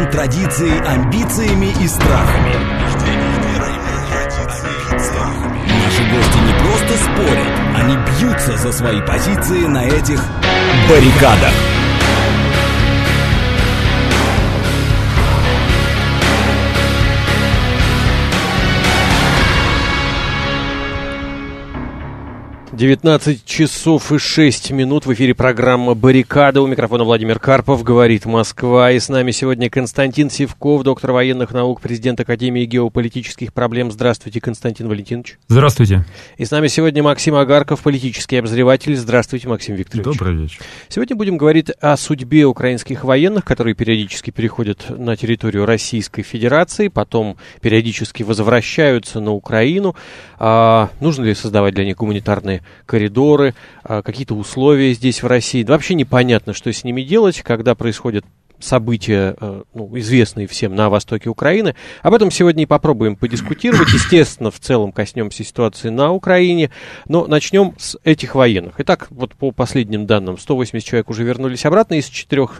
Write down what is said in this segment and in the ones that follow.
верой, традицией, амбициями и страхами. Наши гости не просто спорят, они бьются за свои позиции на этих баррикадах. «19 часов и 6 минут». В эфире программа «Баррикада». У микрофона Владимир Карпов. Говорит Москва. И с нами сегодня Константин Сивков, доктор военных наук, президент Академии геополитических проблем. Здравствуйте, Константин Валентинович. Здравствуйте. И с нами сегодня Максим Агарков, политический обозреватель. Здравствуйте, Максим Викторович. Добрый вечер. Сегодня будем говорить о судьбе украинских военных, которые периодически переходят на территорию Российской Федерации, потом периодически возвращаются на Украину. Нужно ли создавать для них гуманитарные коридоры, какие-то условия здесь в России? Вообще непонятно, что с ними делать, когда происходят события, известные всем на востоке Украины. Об этом сегодня и попробуем подискутировать. Естественно, в целом коснемся ситуации на Украине, но начнем с этих военных. Итак, вот по последним данным, 180 человек уже вернулись обратно из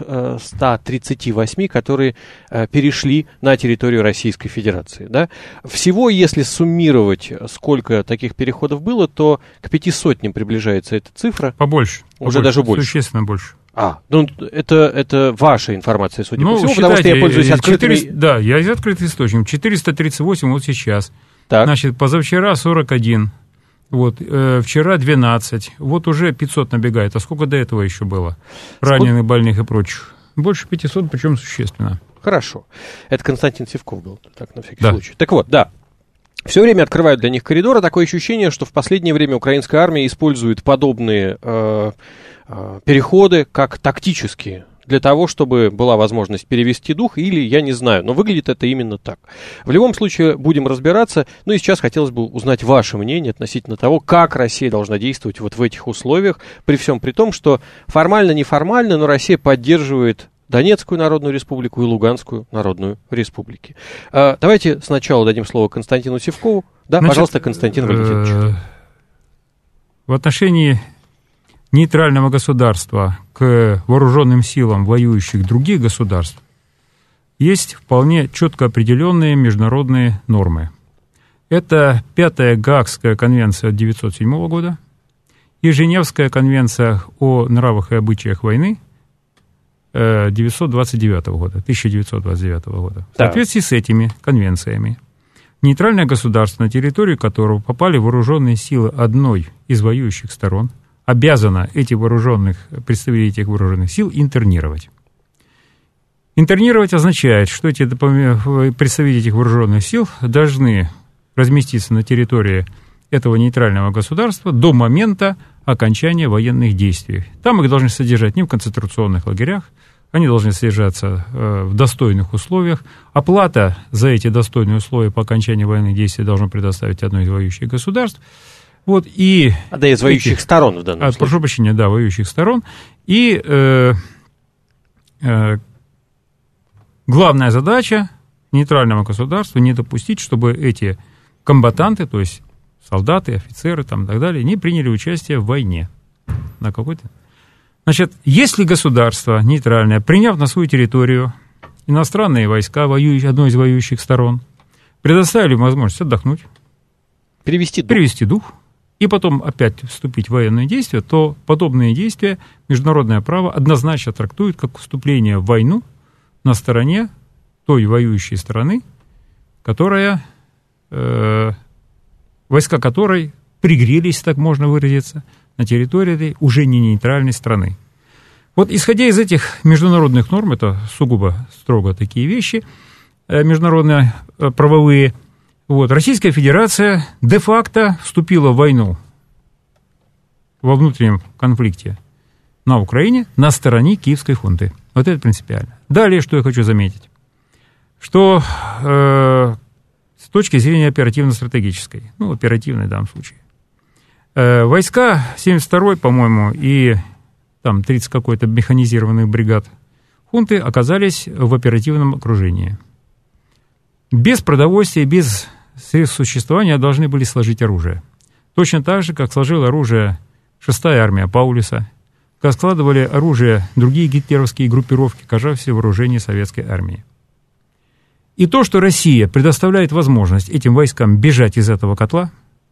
438, которые перешли на территорию Российской Федерации. Да? Всего, если суммировать, сколько таких переходов было, то к 500 приближается эта цифра. Побольше. Уже даже больше. Существенно больше. Это ваша информация, судя по всему, потому что я пользуюсь открытыми... Да, я из открытых источников. 438 вот сейчас. Так. Значит, позавчера 41. Вот, вчера 12. Вот уже 500 набегает. А сколько до этого еще было? Раненых, больных и прочих. Больше 500, причем существенно. Хорошо. Это Константин Сивков был, так, на всякий случай. Так вот, да. Все время открывают для них коридоры. Такое ощущение, что в последнее время украинская армия использует подобные переходы как тактические, для того, чтобы была возможность перевести дух, или я не знаю, но выглядит это именно так. В любом случае, будем разбираться. Ну и сейчас хотелось бы узнать ваше мнение относительно того, как Россия должна действовать вот в этих условиях, при всем при том, что формально-неформально, но Россия поддерживает Донецкую Народную Республику и Луганскую Народную Республику. Давайте сначала дадим слово Константину Сивкову. Да, значит, пожалуйста, Константин Валентинович. В отношении нейтрального государства к вооруженным силам воюющих других государств есть вполне четко определенные международные нормы. Это 5-я Гаагская конвенция 1907 года и Женевская конвенция о нравах и обычаях войны 1929 года. В соответствии с этими конвенциями нейтральное государство, на территорию которого попали вооруженные силы одной из воюющих сторон, обязано представителей этих вооруженных сил интернировать. Интернировать означает, что эти представители этих вооруженных сил должны разместиться на территории этого нейтрального государства до момента окончания военных действий. Там их должны содержать не в концентрационных лагерях, они должны содержаться в достойных условиях. Оплата за эти достойные условия по окончании военных действий должно предоставить одно из воюющих государств. Вот, и из воюющих сторон в данном случае. Прошу прощения, да, воюющих сторон. И главная задача нейтрального государства не допустить, чтобы эти комбатанты, то есть солдаты, офицеры там, и так далее, не приняли участие в войне. На какой-то... Значит, если государство нейтральное, приняв на свою территорию иностранные войска одной из воюющих сторон, предоставили возможность отдохнуть, перевести дух, и потом опять вступить в военные действия, то подобные действия международное право однозначно трактует как вступление в войну на стороне той воюющей страны, войска которой пригрелись, так можно выразиться, на территории этой уже не нейтральной страны. Вот исходя из этих международных норм, это сугубо строго такие вещи, международные правовые, Российская Федерация де-факто вступила в войну во внутреннем конфликте на Украине на стороне киевской хунты. Вот это принципиально. Далее, что я хочу заметить, что с точки зрения оперативно-стратегической, оперативной в данном случае, войска 72-й, по-моему, и там 30 какой-то механизированных бригад хунты оказались в оперативном окружении. Без продовольствия, без средств существования должны были сложить оружие. Точно так же, как сложила оружие 6-я армия Паулюса, как складывали оружие другие гитлеровские группировки, оказавшиеся в вооружении советской армии. И то, что Россия предоставляет возможность этим войскам бежать из этого котла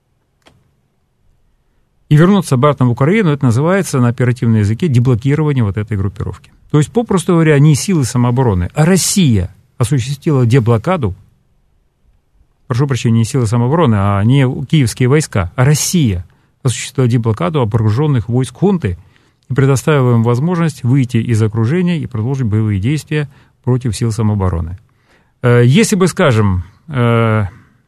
и вернуться обратно в Украину, это называется на оперативном языке деблокирование вот этой группировки. То есть, попросту говоря, не силы самообороны, а Россия осуществила деблокаду, прошу прощения, не силы самообороны, а не киевские войска, а Россия осуществила деблокаду окруженных войск хунты и предоставила им возможность выйти из окружения и продолжить боевые действия против сил самообороны. Если бы, скажем, в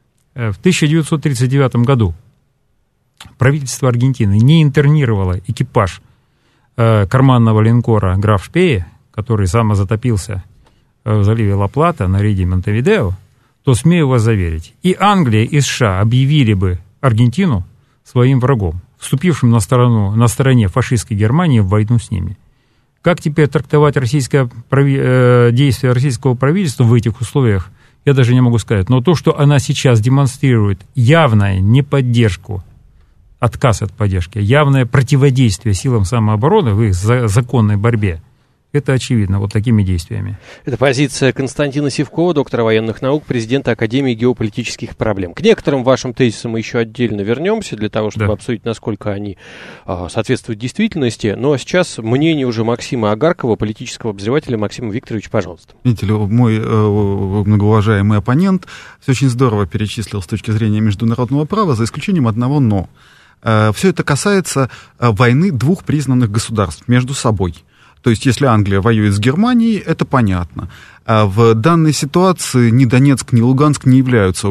1939 году правительство Аргентины не интернировало экипаж карманного линкора «Граф Шпее», который самозатопился в заливе Ла-Плата на рейде Монтевидео, то, смею вас заверить, и Англия, и США объявили бы Аргентину своим врагом, вступившим на стороне фашистской Германии в войну с ними. Как теперь трактовать действия российского правительства в этих условиях, я даже не могу сказать. Но то, что она сейчас демонстрирует явную неподдержку, отказ от поддержки, явное противодействие силам самообороны в их законной борьбе, это очевидно вот такими действиями. Это позиция Константина Сивкова, доктора военных наук, президента Академии геополитических проблем. К некоторым вашим тезисам мы еще отдельно вернемся, для того, чтобы обсудить, насколько они соответствуют действительности. Но сейчас мнение уже Максима Агаркова, политического обозревателя. Максим Викторович, пожалуйста. Видите ли, мой многоуважаемый оппонент все очень здорово перечислил с точки зрения международного права, за исключением одного «но». Все это касается войны двух признанных государств между собой. То есть, если Англия воюет с Германией, это понятно. А в данной ситуации ни Донецк, ни Луганск не являются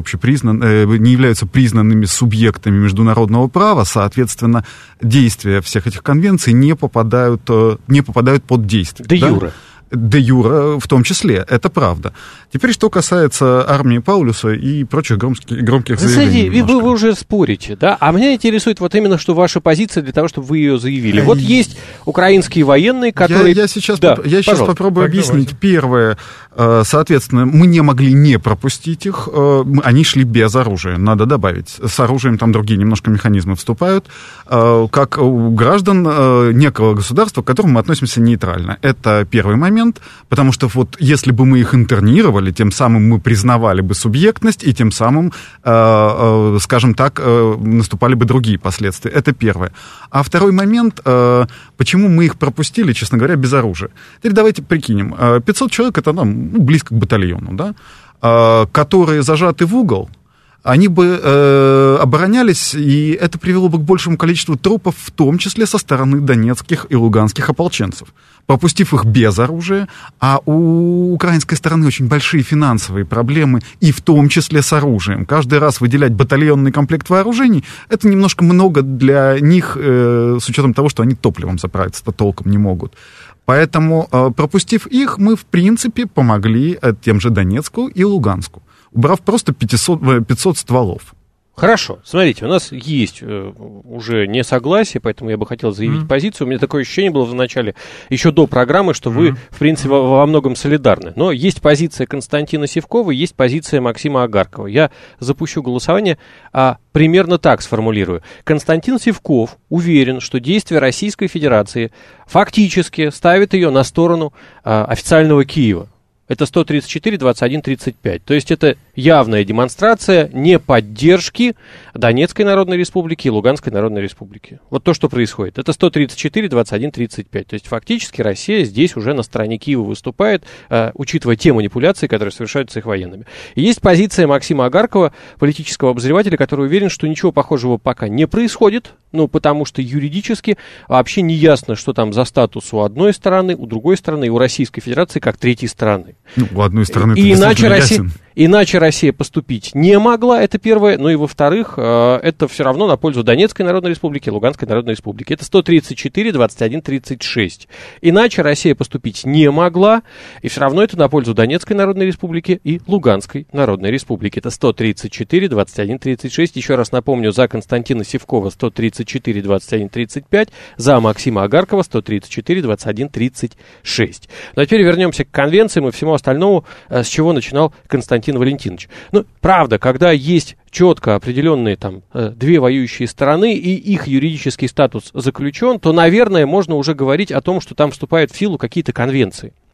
признанными субъектами международного права, соответственно, действия всех этих конвенций не попадают под действие. Де юре. Де юре в том числе, это правда. Теперь, что касается армии Паулюса и прочих громких заявлений. Вы уже спорите, да? А меня интересует вот именно, что ваша позиция для того, чтобы вы ее заявили. Вот есть украинские военные, которые... Я сейчас попробую объяснить. Первое, соответственно, мы не могли не пропустить их. Они шли без оружия, надо добавить. С оружием там другие немножко механизмы вступают. Как у граждан некого государства, к которому мы относимся нейтрально. Это первый момент, потому что вот если бы мы их интернировали, тем самым мы признавали бы субъектность, и тем самым, скажем так, наступали бы другие последствия. Это первое. А второй момент, почему мы их пропустили, честно говоря, без оружия. Теперь давайте прикинем. 500 человек, это близко к батальону, да, которые зажаты в угол, они бы оборонялись, и это привело бы к большему количеству трупов, в том числе со стороны донецких и луганских ополченцев, попустив их без оружия, а у украинской стороны очень большие финансовые проблемы, и в том числе с оружием. Каждый раз выделять батальонный комплект вооружений, это немножко много для них, с учетом того, что они топливом заправиться-то толком не могут. Поэтому, пропустив их, мы, в принципе, помогли тем же Донецку и Луганску, убрав просто 500 стволов. Хорошо, смотрите, у нас есть уже несогласие, поэтому я бы хотел заявить позицию. У меня такое ощущение было в начале, еще до программы, что вы, в принципе, во многом солидарны. Но есть позиция Константина Сивкова, есть позиция Максима Агаркова. Я запущу голосование, примерно так сформулирую. Константин Сивков уверен, что действия Российской Федерации фактически ставят ее на сторону официального Киева. Это 134, 21, 35. То есть это явная демонстрация неподдержки Донецкой Народной Республики и Луганской Народной Республики. Вот то, что происходит. Это 134, 21, 35. То есть фактически Россия здесь уже на стороне Киева выступает, учитывая те манипуляции, которые совершаются их военными. И есть позиция Максима Агаркова, политического обозревателя, который уверен, что ничего похожего пока не происходит, потому что юридически вообще не ясно, что там за статус у одной стороны, у другой стороны и у Российской Федерации как третьей стороны. У одной стороны и иначе Россия поступить не могла, это первое. Ну и во-вторых, это все равно на пользу Донецкой Народной Республики и Луганской Народной Республики. Это 134, 21, 36. Иначе Россия поступить не могла, и все равно это на пользу Донецкой Народной Республики и Луганской Народной Республики. Это 134, 21, 36. Еще раз напомню, за Константина Сивкова 134, 21, 35, за Максима Агаркова 134, 21, 36. Ну а теперь вернемся к конвенциям и всему остальному, с чего начинал Константин Валентинович. Правда, когда есть четко определенные две воюющие стороны и их юридический статус заключен, то, наверное, можно уже говорить о том, что там вступают в силу какие-то конвенции.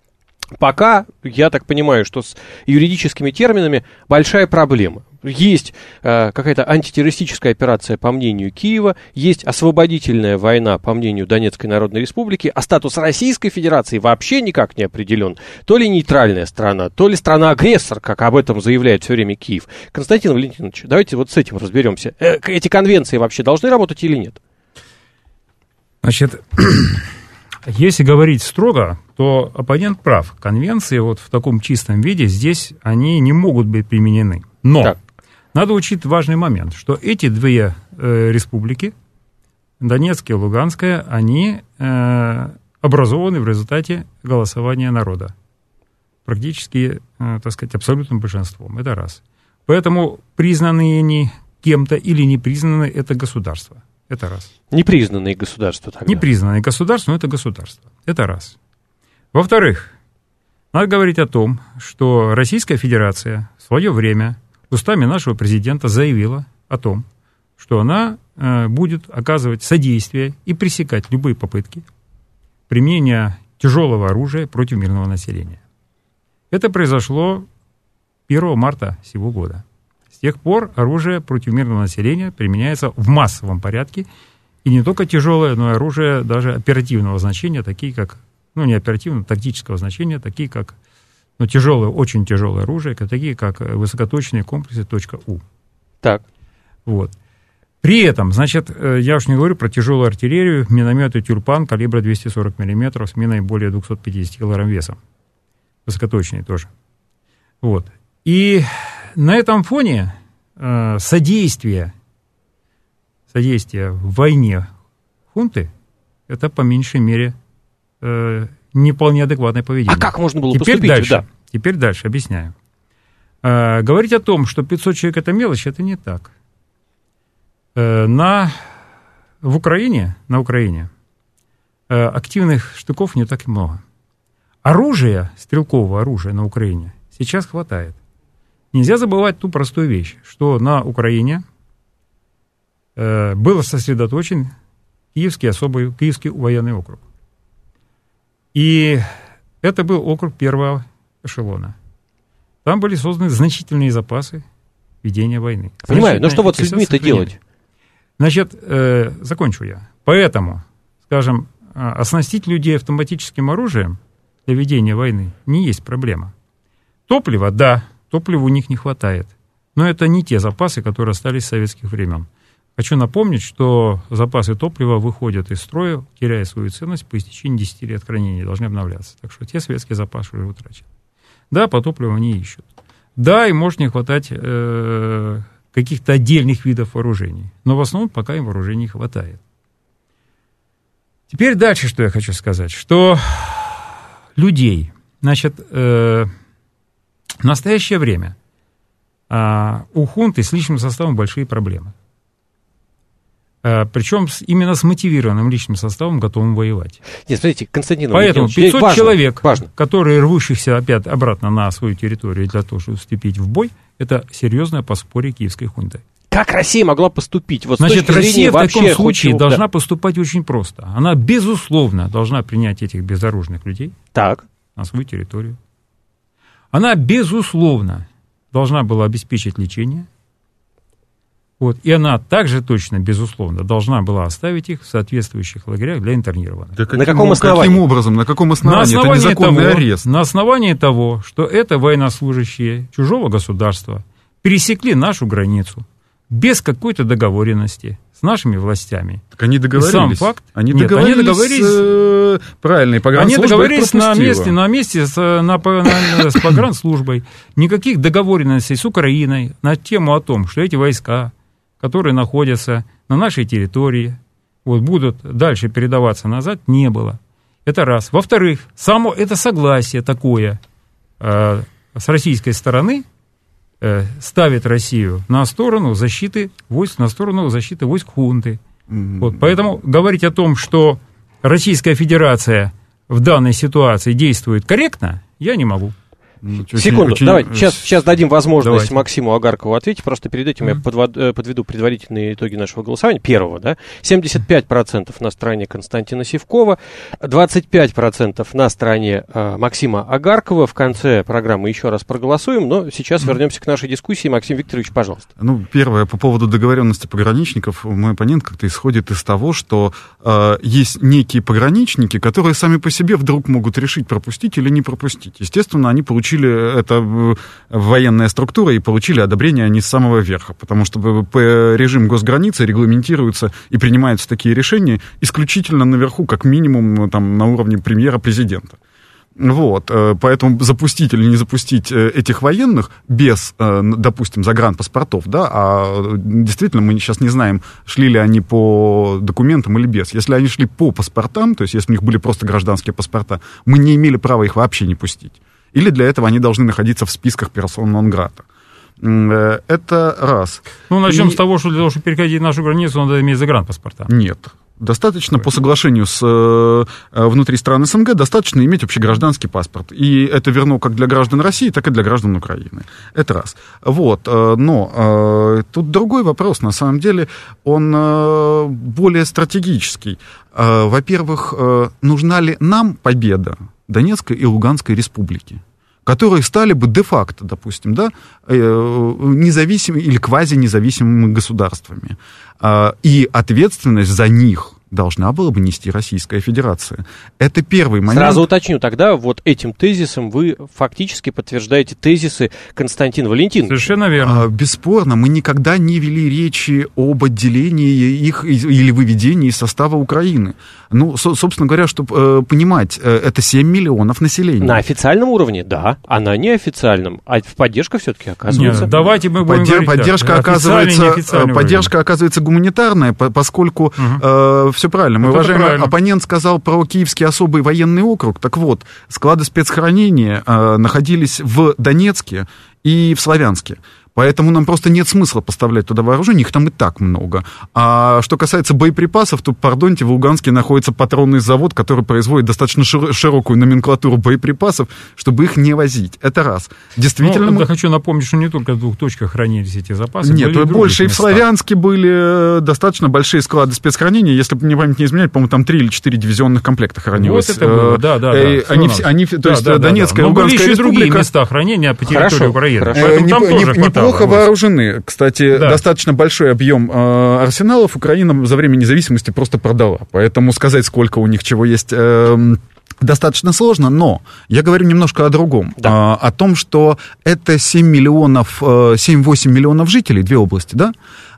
Пока, я так понимаю, что с юридическими терминами большая проблема. Есть какая-то антитеррористическая операция, по мнению Киева, есть освободительная война, по мнению Донецкой Народной Республики, а статус Российской Федерации вообще никак не определен. То ли нейтральная страна, то ли страна-агрессор, как об этом заявляет все время Киев. Константин Валентинович, давайте вот с этим разберемся. Эти конвенции вообще должны работать или нет? Значит, если говорить строго, то оппонент прав. Конвенции вот в таком чистом виде здесь они не могут быть применены. Но так. Надо учить важный момент, что эти две республики, Донецкая и Луганская, они образованы в результате голосования народа. Практически, так сказать, абсолютным большинством. Это раз. Поэтому признанные они кем-то или не признанные, это государство. Это раз. Непризнанные государства тогда. Непризнанные государства, но это государство. Это раз. Во-вторых, надо говорить о том, что Российская Федерация в свое время устами нашего президента заявила о том, что она будет оказывать содействие и пресекать любые попытки применения тяжелого оружия против мирного населения. Это произошло 1 марта сего года. С тех пор оружие против мирного населения применяется в массовом порядке, и не только тяжелое, но и оружие даже оперативного значения, такие как, ну не оперативного, тактического значения, такие как, ну тяжелое, очень тяжелое оружие, такие как высокоточные комплексы .У. Так. Вот. При этом, значит, я уж не говорю про тяжелую артиллерию, минометы «Тюльпан» калибра 240 мм с миной более 250 кг весом. Высокоточные тоже. Вот. И на этом фоне содействие в войне хунты – это по меньшей мере не вполне адекватное поведение. А как можно было поступить? Теперь дальше объясняю. Говорить о том, что 500 человек – это мелочь, это не так. На Украине активных штыков не так и много. Оружия, стрелкового оружия на Украине сейчас хватает. Нельзя забывать ту простую вещь, что на Украине был сосредоточен Киевский военный округ. И это был округ первого эшелона. Там были созданы значительные запасы ведения войны. Понимаю, но что вот с людьми-то делать? Значит, закончу я. Поэтому, скажем, оснастить людей автоматическим оружием для ведения войны не есть проблема. Топливо, да, топлива у них не хватает. Но это не те запасы, которые остались с советских времен. Хочу напомнить, что запасы топлива выходят из строя, теряя свою ценность по истечении 10 лет хранения, должны обновляться. Так что те советские запасы уже утрачены. Да, по топливу они ищут. Да, им может не хватать каких-то отдельных видов вооружений. Но в основном пока им вооружений хватает. Теперь дальше, что я хочу сказать. Что людей, значит, в настоящее время у хунты с личным составом большие проблемы. Причем именно с мотивированным личным составом, готовым воевать. Нет, смотрите, Константин Поэтому 500 человек, которые рвущихся опять обратно на свою территорию для того, чтобы вступить в бой, это серьезное подспорье киевской хунты. Как Россия могла поступить? Вот значит, Россия в таком случае должна поступать очень просто. Она, безусловно, должна принять этих безоружных людей на свою территорию. Она, безусловно, должна была обеспечить лечение. Вот. И она также точно, безусловно, должна была оставить их в соответствующих лагерях для интернирования. Да на каком основании? Каким образом? На каком основании? Это незаконный арест. На основании того, что это военнослужащие чужого государства пересекли нашу границу без какой-то договоренности с нашими властями. Так они договорились. И сам факт, они договорились правильно, и погранслужба они договорились на месте с погранслужбой. Никаких договоренностей с Украиной на тему о том, что эти войска, которые находятся на нашей территории, вот, будут дальше передаваться назад, не было. Это раз. Во-вторых, само это согласие такое с российской стороны ставит Россию на сторону защиты войск, войск хунты. Вот, поэтому говорить о том, что Российская Федерация в данной ситуации действует корректно, я не могу. Секунду, давайте, сейчас дадим возможность Максиму Агаркову ответить, просто перед этим я подведу предварительные итоги нашего голосования, первого, да, 75% на стороне Константина Сивкова, 25% на стороне Максима Агаркова. В конце программы еще раз проголосуем, но сейчас вернемся к нашей дискуссии. Максим Викторович, пожалуйста. Первое, по поводу договоренности пограничников, мой оппонент как-то исходит из того, что есть некие пограничники, которые сами по себе вдруг могут решить, пропустить или не пропустить. Естественно, они получили это военная структура и получили одобрение они с самого верха, потому что режим госграницы регламентируется и принимаются такие решения исключительно наверху, как минимум там, на уровне премьера-президента. Поэтому запустить или не запустить этих военных без, допустим, загранпаспортов, да, а действительно мы сейчас не знаем, шли ли они по документам или без. Если они шли по паспортам, то есть если у них были просто гражданские паспорта, мы не имели права их вообще не пустить. Или для этого они должны находиться в списках персон нон грата. Это раз. Начнем с того, что для того, чтобы переходить нашу границу, надо иметь загранпаспорта. Нет. Достаточно по соглашению внутри стран СНГ, достаточно иметь общегражданский паспорт. И это верно как для граждан России, так и для граждан Украины. Это раз. Но тут другой вопрос, на самом деле, он более стратегический. Во-первых, нужна ли нам победа Донецкой и Луганской республики, которые стали бы де-факто, допустим, да, независимыми или квазинезависимыми государствами. И ответственность за них должна была бы нести Российская Федерация. Это первый момент. Сразу уточню, тогда вот этим тезисом вы фактически подтверждаете тезисы Константина Валентиновича. Совершенно верно. Бесспорно, мы никогда не вели речи об отделении их или выведении из состава Украины. Собственно говоря, чтобы понимать, это 7 миллионов населения. На официальном уровне, да, а на неофициальном. А поддержка все-таки оказывается. Нет, давайте мы будем говорить, поддержка оказывается гуманитарная, поскольку все правильно. Мой уважаемый оппонент сказал про Киевский особый военный округ. Так вот, склады спецхранения находились в Донецке и в Славянске. Поэтому нам просто нет смысла поставлять туда вооружение, их там и так много. А что касается боеприпасов, то, пардоньте, в Луганске находится патронный завод, который производит достаточно широкую номенклатуру боеприпасов, чтобы их не возить. Это раз. Действительно. Я хочу напомнить, что не только в 2 точках хранились эти запасы. Нет, больше и в Славянске были достаточно большие склады спецхранения. Если мне память не изменяет, по-моему, там 3 или 4 дивизионных комплекта хранилось. Вот это было, да. То есть Донецкая и Луганская республика. Были другие места хранения по территории Украины. Неплохо вооружены. Кстати, достаточно большой объем арсеналов Украина за время независимости просто продала. Поэтому сказать, сколько у них чего есть, достаточно сложно. Но я говорю немножко о другом. Да. О том, что это 7-8 миллионов жителей, 2 области, да?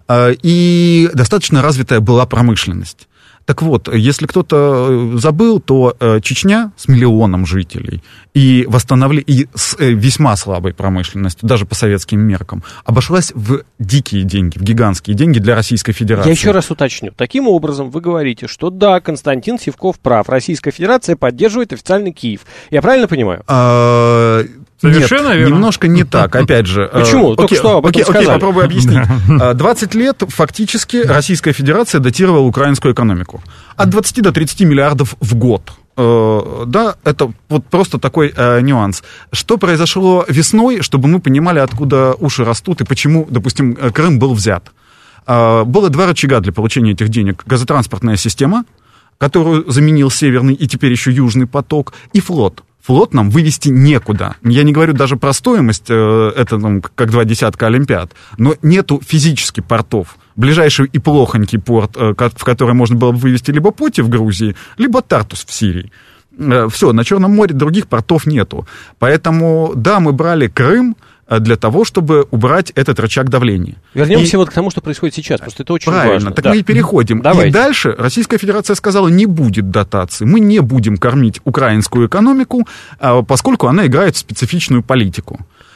И достаточно развитая была промышленность. Так вот, если кто-то забыл, то Чечня с 1 миллионом жителей и с весьма слабой промышленностью, даже по советским меркам, обошлась в дикие деньги, в гигантские деньги для Российской Федерации. Я еще раз уточню. Таким образом, вы говорите, что да, Константин Сивков прав, Российская Федерация поддерживает официальный Киев. Я правильно понимаю? Совершенно Нет, верно. Немножко не так, опять же. Почему? Только что об этом сказали. Окей, попробую объяснить. 20 лет фактически Российская Федерация датировала украинскую экономику. От 20 до 30 миллиардов в год. Да, это вот просто такой нюанс. Что произошло весной, чтобы мы понимали, откуда уши растут и почему, допустим, Крым был взят. Было 2 рычага для получения этих денег. Газотранспортная система, которую заменил Северный и теперь еще Южный поток, и флот. Флот нам вывести некуда. Я не говорю даже про стоимость, это как 2 десятка Олимпиад, но нету физически портов. Ближайший и плохонький порт, в который можно было бы вывести либо Поти в Грузии, либо Тартус в Сирии. Все, на Черном море других портов нету. Поэтому, да, мы брали Крым для того, чтобы убрать этот рычаг давления. Вернемся вот к тому, что происходит сейчас, потому что это очень правильно, важно. Так мы и переходим. Давайте. И дальше Российская Федерация сказала, не будет дотаций, мы не будем кормить украинскую экономику, поскольку она играет в специфичную политику.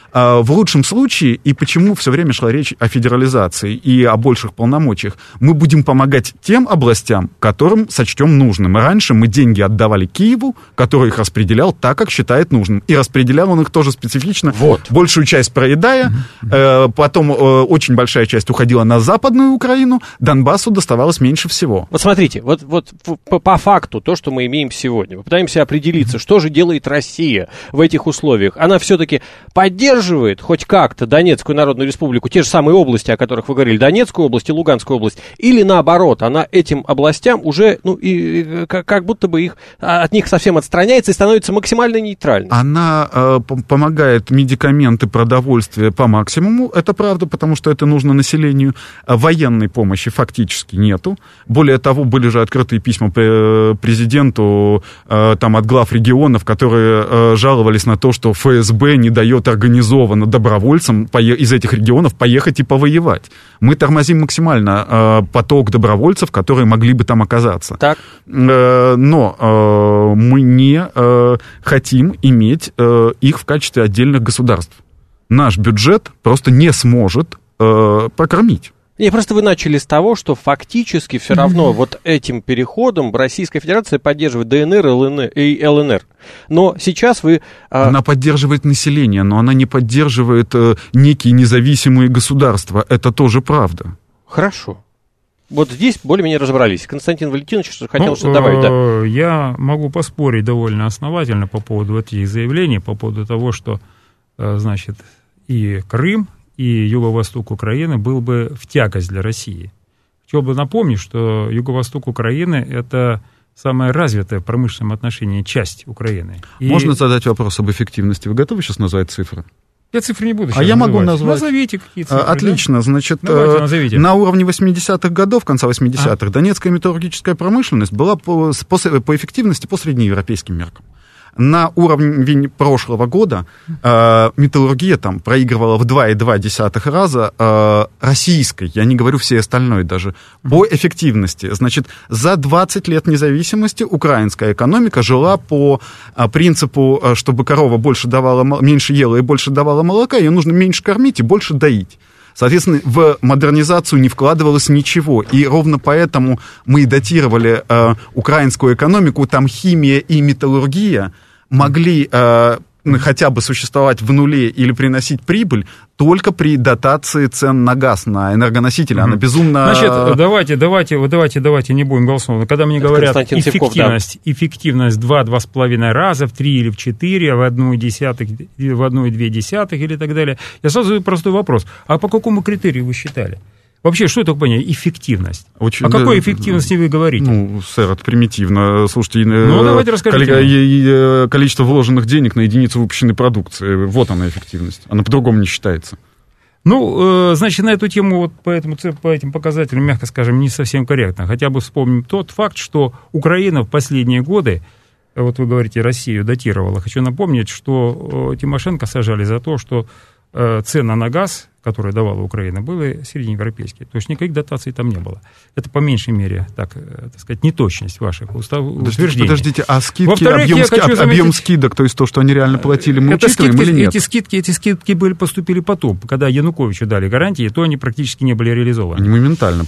В лучшем случае, и почему все время шла речь о федерализации и о больших полномочиях, мы будем помогать тем областям, которым сочтем нужным. Раньше мы деньги отдавали Киеву, который их распределял так, как считает нужным. И распределял он их тоже специфично, большую часть проедая, потом очень большая часть уходила на Западную Украину, Донбассу доставалось меньше всего. Вот смотрите, вот по факту, то, что мы имеем сегодня, попытаемся определиться, что же делает Россия в этих условиях. Она все-таки поддерживает хоть как-то Донецкую Народную Республику, те же самые области, о которых вы говорили, Донецкую область и Луганскую область, или наоборот, она этим областям уже, как будто бы от них совсем отстраняется и становится максимально нейтральной. Она помогает медикаменты, продовольствие по максимуму, это правда, потому что это нужно населению. Военной помощи фактически нету. Более того, были же открытые письма президенту от глав регионов, которые жаловались на то, что ФСБ не дает организованно добровольцам из этих регионов поехать и повоевать. Мы тормозим максимально поток добровольцев, которые могли бы там оказаться. Так. Но мы не хотим иметь их в качестве отдельных государств. Наш бюджет просто не сможет прокормить. Не, просто вы начали с того, что фактически все равно вот этим переходом Российская Федерация поддерживает ДНР и ЛНР. Но сейчас вы... Она поддерживает население, но она не поддерживает некие независимые государства. Это тоже правда. Хорошо. Вот здесь более-менее разобрались. Константин Валентинович хотел что-то добавить, да? Я могу поспорить довольно основательно по поводу этих заявлений, по поводу того, что, значит, и Крым, и юго-восток Украины был бы в тягость для России. Хотел бы напомнить, что юго-восток Украины – это самая развитая в промышленном отношении часть Украины. Можно задать вопрос об эффективности? Вы готовы сейчас назвать цифры? Я цифры не буду сейчас называть. Я могу назвать. Назовите какие цифры. Отлично. Да? Значит, на уровне 80-х годов, конца 80-х, донецкая металлургическая промышленность была по эффективности по среднеевропейским меркам. На уровне прошлого года металлургия там проигрывала в 2,2 раза российской, я не говорю всей остальной даже, по эффективности. Значит, за 20 лет независимости украинская экономика жила по принципу, чтобы корова меньше ела и больше давала молока, ее нужно меньше кормить и больше доить. Соответственно, в модернизацию не вкладывалось ничего, и ровно поэтому мы и датировали украинскую экономику, там химия и металлургия могли хотя бы существовать в нуле или приносить прибыль только при дотации цен на газ, на энергоносители. Она безумно... Значит, давайте не будем голословно. Когда мне говорят эффективность 2-2,5 раза, в 3 или в 4, в 1,2 или так далее, я сразу задаю простой вопрос. А по какому критерию вы считали? Вообще, что это такое эффективность? О какой эффективности вы говорите? Сэр, это примитивно. Слушайте, давайте расскажите. Количество вложенных денег на единицу выпущенной продукции, вот она эффективность. Она по-другому не считается. Значит, на эту тему, по этим показателям, мягко скажем, не совсем корректно. Хотя бы вспомним тот факт, что Украина в последние годы, вот вы говорите, Россию датировала. Хочу напомнить, что Тимошенко сажали за то, что цены на газ, которые давала Украина, были среднеевропейские. То есть никаких дотаций там не было. Это по меньшей мере, так сказать, неточность ваших утверждений. Подождите, а скидки, объем скидок, то есть то, что они реально платили, мы учитываем или нет? Эти скидки поступили потом. Когда Януковичу дали гарантии, то они практически не были реализованы. Они моментально.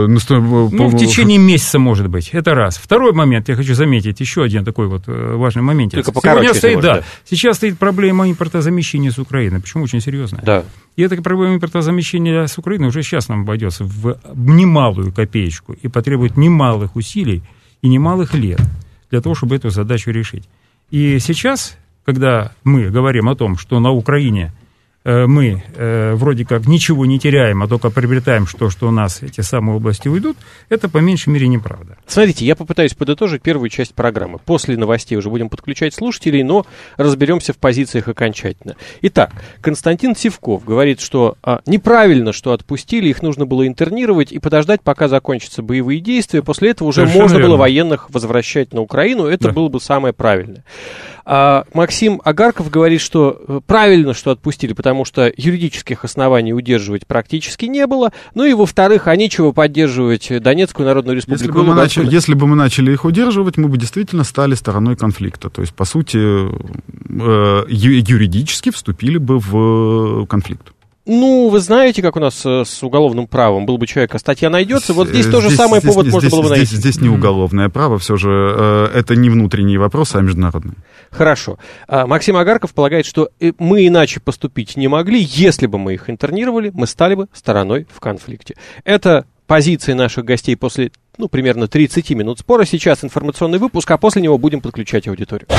В течение месяца, может быть. Это раз. Второй момент, я хочу заметить, еще один такой вот важный момент. Сейчас стоит проблема импортозамещения с Украины. Почему очень серьезная? Да. И эта проблема импортозамещения с Украины уже сейчас нам обойдется в немалую копеечку и потребует немалых усилий и немалых лет для того, чтобы эту задачу решить. И сейчас, когда мы говорим о том, что на Украине мы вроде как ничего не теряем, а только приобретаем что у нас эти самые области уйдут, это по меньшей мере неправда. Смотрите, я попытаюсь подытожить первую часть программы. После новостей уже будем подключать слушателей, но разберемся в позициях окончательно. Итак, Константин Сивков говорит, что неправильно, что отпустили, их нужно было интернировать и подождать, пока закончатся боевые действия. После этого уже можно было военных возвращать на Украину. Это было бы самое правильное. Максим Агарков говорит, что правильно, что отпустили, потому потому что юридических оснований удерживать практически не было, ну и, во-вторых, а нечего поддерживать Донецкую Народную Республику. Если бы мы начали их удерживать, мы бы действительно стали стороной конфликта. То есть, по сути, юридически вступили бы в конфликт. Ну, вы знаете, как у нас с уголовным правом. Был бы человек, а статья найдется. Вот здесь то же самое повод можно было бы найти. Здесь не уголовное право, все же это не внутренние вопросы, а международные. Хорошо. Максим Агарков полагает, что мы иначе поступить не могли. Если бы мы их интернировали, мы стали бы стороной в конфликте. Это позиции наших гостей после, примерно 30 минут спора. Сейчас информационный выпуск, а после него будем подключать аудиторию.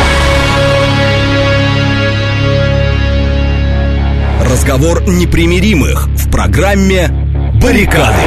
Разговор непримиримых в программе «Баррикады».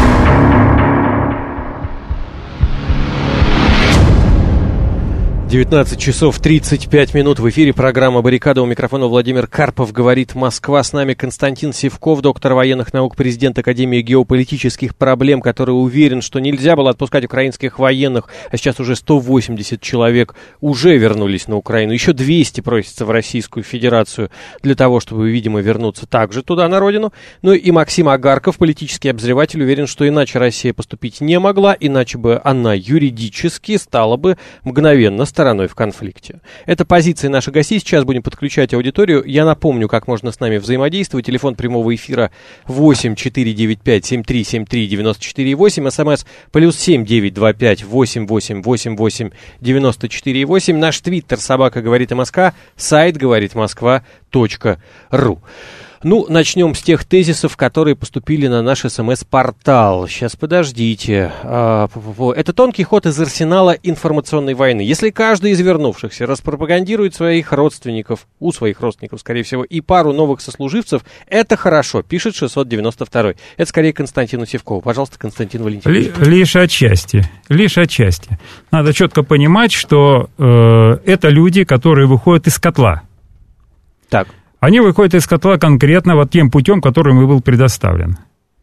19 часов 35 минут в эфире программа «Баррикада». У микрофона Владимир Карпов. Говорит Москва. С нами Константин Сивков, доктор военных наук, президент Академии геополитических проблем, который уверен, что нельзя было отпускать украинских военных, а сейчас уже 180 человек уже вернулись на Украину. Еще 200 просятся в Российскую Федерацию для того, чтобы, видимо, вернуться также туда, на родину. Ну и Максим Агарков, политический обозреватель, уверен, что иначе Россия поступить не могла, иначе бы она юридически стала бы мгновенно стороной в конфликте. Это позиции наших гостей. Сейчас будем подключать аудиторию. Я напомню, как можно с нами взаимодействовать. Телефон прямого эфира 8 495 7373 94 8. СМС +7 925 88 88 94 8. Наш твиттер @, говорит МСК. Сайт говорит Москва.ру. Ну, начнем с тех тезисов, которые поступили на наш СМС-портал. Сейчас, подождите. Это тонкий ход из арсенала информационной войны. Если каждый из вернувшихся распропагандирует своих родственников, скорее всего, и пару новых сослуживцев, это хорошо, пишет 692. Это скорее Константину Сивкову. Пожалуйста, Константин Валентинович. Лишь отчасти. Надо четко понимать, что это люди, которые выходят из котла. Так. Они выходят из котла конкретно вот тем путем, которым им был предоставлен.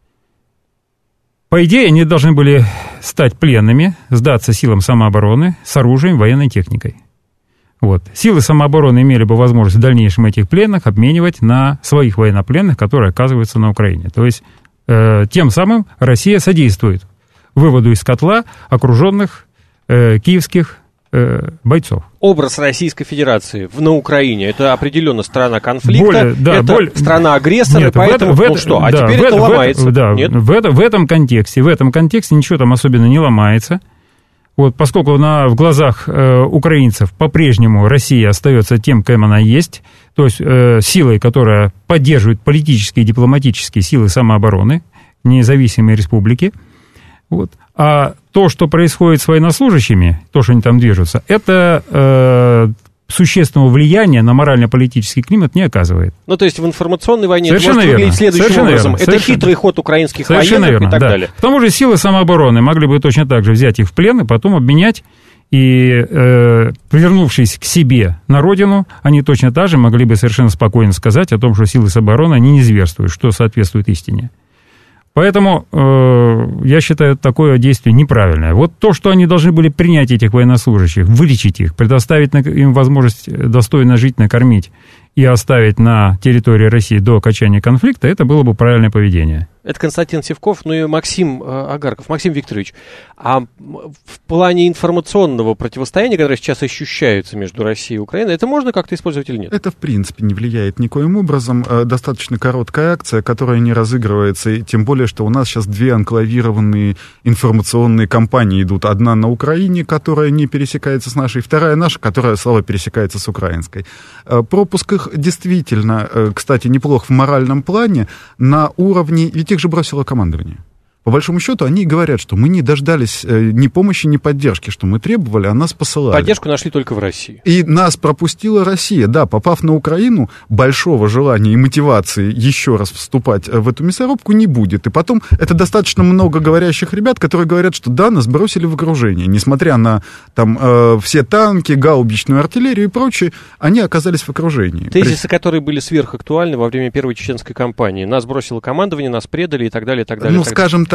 По идее, они должны были стать пленными, сдаться силам самообороны с оружием, военной техникой. Вот. Силы самообороны имели бы возможность в дальнейшем этих пленных обменивать на своих военнопленных, которые оказываются на Украине. То есть, тем самым Россия содействует выводу из котла окруженных киевских бойцов. Образ Российской Федерации на Украине — это определенно страна конфликта, страна-агрессор, и поэтому, теперь это ломается. Нет? В этом контексте ничего там особенно не ломается. Вот, поскольку в глазах украинцев по-прежнему Россия остается тем, кем она есть, то есть силой, которая поддерживает политические и дипломатические силы самообороны, независимые республики. Вот. А то, что происходит с военнослужащими, то, что они там движутся, это существенного влияния на морально-политический климат не оказывает. Ну, то есть в информационной войне это может выглядеть следующим образом. Это хитрый ход украинских военных и так далее. К тому же силы самообороны могли бы точно так же взять их в плен и потом обменять, и, вернувшись к себе на родину, они точно так же могли бы совершенно спокойно сказать о том, что силы самообороны они не зверствуют, что соответствует истине. Поэтому я считаю такое действие неправильное. Вот то, что они должны были принять этих военнослужащих, вылечить их, предоставить им возможность достойно жить, накормить и оставить на территории России до окончания конфликта, это было бы правильное поведение. Это Константин Сивков, ну и Максим Агарков. Максим Викторович, а в плане информационного противостояния, которое сейчас ощущается между Россией и Украиной, это можно как-то использовать или нет? Это, в принципе, не влияет никоим образом. Достаточно короткая акция, которая не разыгрывается, и тем более, что у нас сейчас две анклавированные информационные кампании идут. Одна на Украине, которая не пересекается с нашей, вторая наша, которая, слава, пересекается с украинской. Пропуск их действительно, кстати, неплох в моральном плане, на уровне, ведь их же бросило командование. По большому счету, они говорят, что мы не дождались ни помощи, ни поддержки, что мы требовали, а нас посылали. Поддержку нашли только в России. И нас пропустила Россия. Да, попав на Украину, большого желания и мотивации еще раз вступать в эту мясорубку не будет. И потом, это достаточно много говорящих ребят, которые говорят, что да, нас бросили в окружение. Несмотря на там все танки, гаубичную артиллерию и прочее, они оказались в окружении. Тезисы, которые были сверхактуальны во время первой чеченской кампании. Нас бросило командование, нас предали и так далее, и так далее. Ну, скажем так,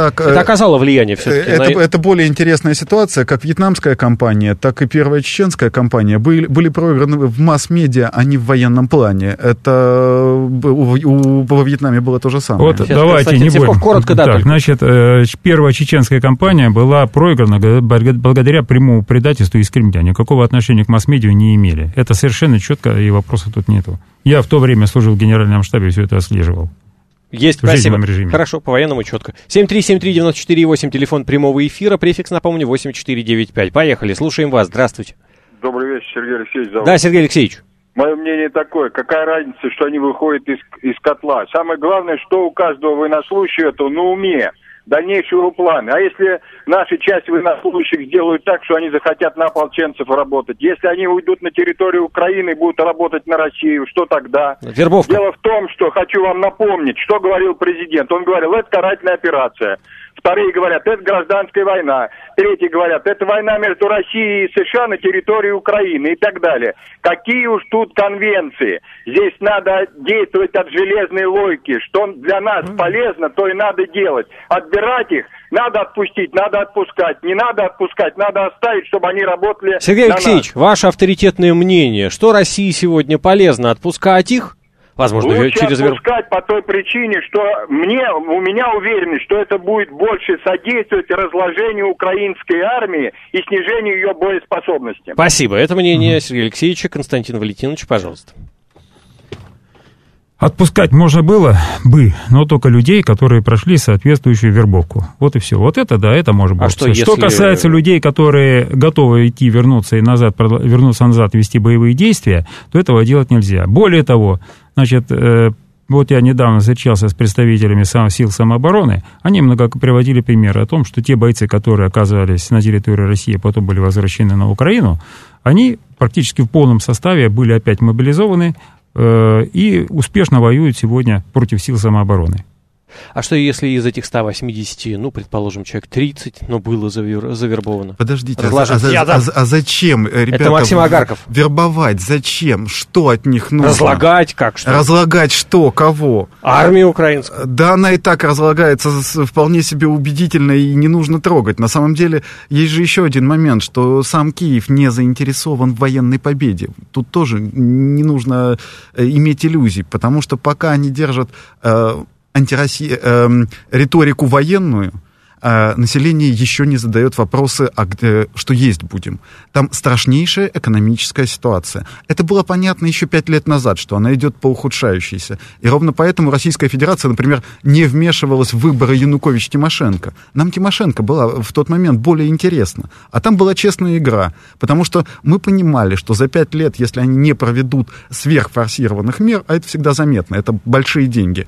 так... Это оказало влияние все-таки. Это более интересная ситуация. Как вьетнамская кампания, так и первая чеченская кампания были проиграны в масс-медиа, а не в военном плане. Это во Вьетнаме было то же самое. Вот давайте не будем. Коротко, да. Так, значит, первая чеченская кампания была проиграна благодаря прямому предательству из Кремля. Никакого отношения к масс-медиа не имели. Это совершенно четко, и вопросов тут нету. Я в то время служил в генеральном штабе и все это отслеживал. Есть, спасибо. Хорошо, по-военному четко. 7373948, телефон прямого эфира, префикс, напомню, 8495. Поехали, слушаем вас, здравствуйте. Добрый вечер, Сергей Алексеевич. Зовут. Да, Сергей Алексеевич. Мое мнение такое, какая разница, что они выходят из котла. Самое главное, что у каждого военнослужащего это на уме, дальнейшего плана. А если наши части военнослужащих сделают так, что они захотят на ополченцев работать, если они уйдут на территорию Украины и будут работать на Россию, что тогда? Вербовка. Дело в том, что хочу вам напомнить, что говорил президент. Он говорил, это карательная операция. Вторые говорят, это гражданская война. Третьи говорят, это война между Россией и США на территории Украины и так далее. Какие уж тут конвенции? Здесь надо действовать от железной логики. Что для нас полезно, то и надо делать. Отбирать их надо отпустить, надо отпускать. Не надо отпускать, надо оставить, чтобы они работали. Сергей Алексеевич, ваше авторитетное мнение, что России сегодня полезно, отпускать их? Возможно, лучше через отпускать по той причине, что у меня уверенность, что это будет больше содействовать разложению украинской армии и снижению ее боеспособности. Спасибо. Это мнение Сергея Алексеевича. Константин Валентинович, пожалуйста. Отпускать можно было бы, но только людей, которые прошли соответствующую вербовку. Вот и все. Вот это, да, это может быть. Что касается людей, которые готовы вернуться назад, вести боевые действия, то этого делать нельзя. Более того, значит, вот я недавно встречался с представителями сил самообороны, они много приводили примеры о том, что те бойцы, которые оказались на территории России, потом были возвращены на Украину, они практически в полном составе были опять мобилизованы, и успешно воюют сегодня против сил самообороны. А что если из этих 180, предположим, человек 30, но было завербовано? Подождите, а зачем, ребята, это Максим Агарков. Вербовать? Зачем? Что от них нужно? Разлагать как что? Разлагать что? Кого? Армию украинскую. Да, она и так разлагается вполне себе убедительно и не нужно трогать. На самом деле, есть же еще один момент, что сам Киев не заинтересован в военной победе. Тут тоже не нужно иметь иллюзий, потому что пока они держат риторику военную, население еще не задает вопросы, что есть будем. Там страшнейшая экономическая ситуация. Это было понятно еще 5 лет назад, что она идет по ухудшающейся. И ровно поэтому Российская Федерация, например, не вмешивалась в выборы Янукович-Тимошенко. Нам Тимошенко была в тот момент более интересна. А там была честная игра. Потому что мы понимали, что за 5 лет, если они не проведут сверхфорсированных мер, а это всегда заметно, это большие деньги,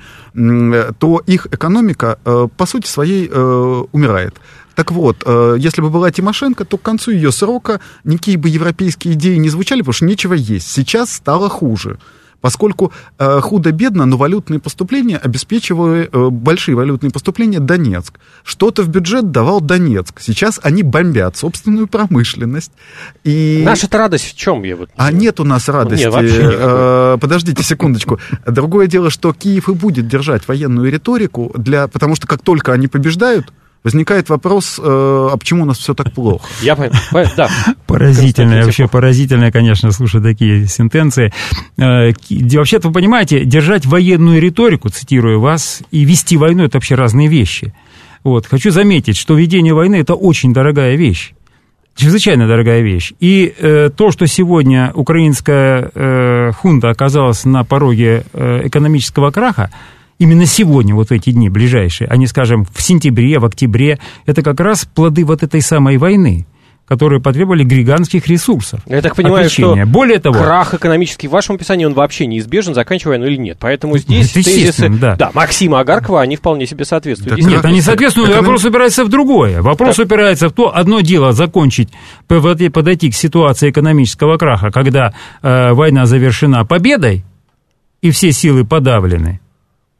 то их экономика, по сути своей, умирает. Так вот, если бы была Тимошенко, то к концу ее срока никакие бы европейские идеи не звучали, потому что нечего есть. Сейчас стало хуже. Поскольку худо-бедно, но валютные поступления обеспечивали, большие валютные поступления, Донецк. Что-то в бюджет давал Донецк. Сейчас они бомбят собственную промышленность. И... Наша-то радость в чем? А нет у нас радости. Нет, вообще подождите секундочку. Другое дело, что Киев и будет держать военную риторику, потому что как только они побеждают, возникает вопрос, а почему у нас все так плохо? Я понимаю, да. Поразительно, конечно, слушать такие сентенции. Вообще-то, вы понимаете, держать военную риторику, цитирую вас, и вести войну – это вообще разные вещи. Вот. Хочу заметить, что ведение войны – это очень дорогая вещь. Чрезвычайно дорогая вещь. И то, что сегодня украинская хунта оказалась на пороге экономического краха, именно сегодня, вот эти дни ближайшие, а не, скажем, в сентябре, в октябре, это как раз плоды вот этой самой войны, которые потребовали гигантских ресурсов. Я так понимаю, что более того, крах экономический в вашем описании, он вообще неизбежен, заканчивая войну или нет. Поэтому здесь тезисы Максима Агаркова, они вполне себе соответствуют. Нет, они соответствуют, вопрос упирается в другое. Вопрос упирается в то, одно дело закончить, подойти к ситуации экономического краха, когда война завершена победой, и все силы подавлены.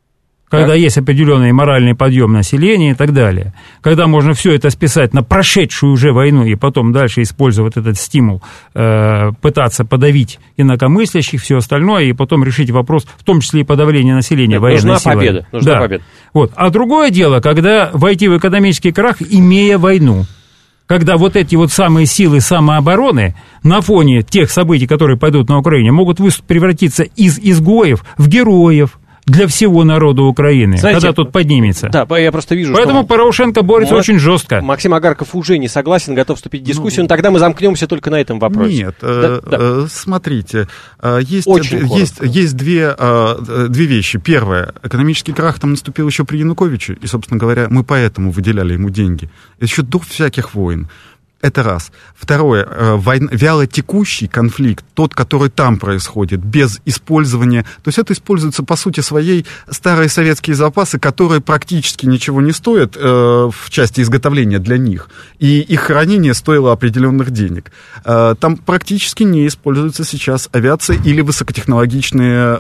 когда есть определенный моральный подъем населения и так далее, когда можно все это списать на прошедшую уже войну и потом дальше использовать этот стимул, пытаться подавить инакомыслящих, все остальное, и потом решить вопрос, в том числе и подавления населения военной силой. Нужна победа. Вот. А другое дело, когда войти в экономический крах, имея войну. Когда вот эти вот самые силы самообороны на фоне тех событий, которые пойдут на Украине, могут превратиться из изгоев в героев для всего народа Украины, знаете, когда тут поднимется. Да, я просто вижу, поэтому что Порошенко борется очень жестко. Максим Агарков уже не согласен, готов вступить в дискуссию, но тогда мы замкнемся только на этом вопросе. Нет, смотрите, есть две вещи. Первое, экономический крах там наступил еще при Януковиче, и, собственно говоря, мы поэтому выделяли ему деньги. Еще до всяких войн. Это раз. Второе, вялотекущий конфликт, тот, который там происходит, без использования, то есть это используются, по сути своей, старые советские запасы, которые практически ничего не стоят в части изготовления для них, и их хранение стоило определенных денег. Там практически не используется сейчас авиация или высокотехнологичное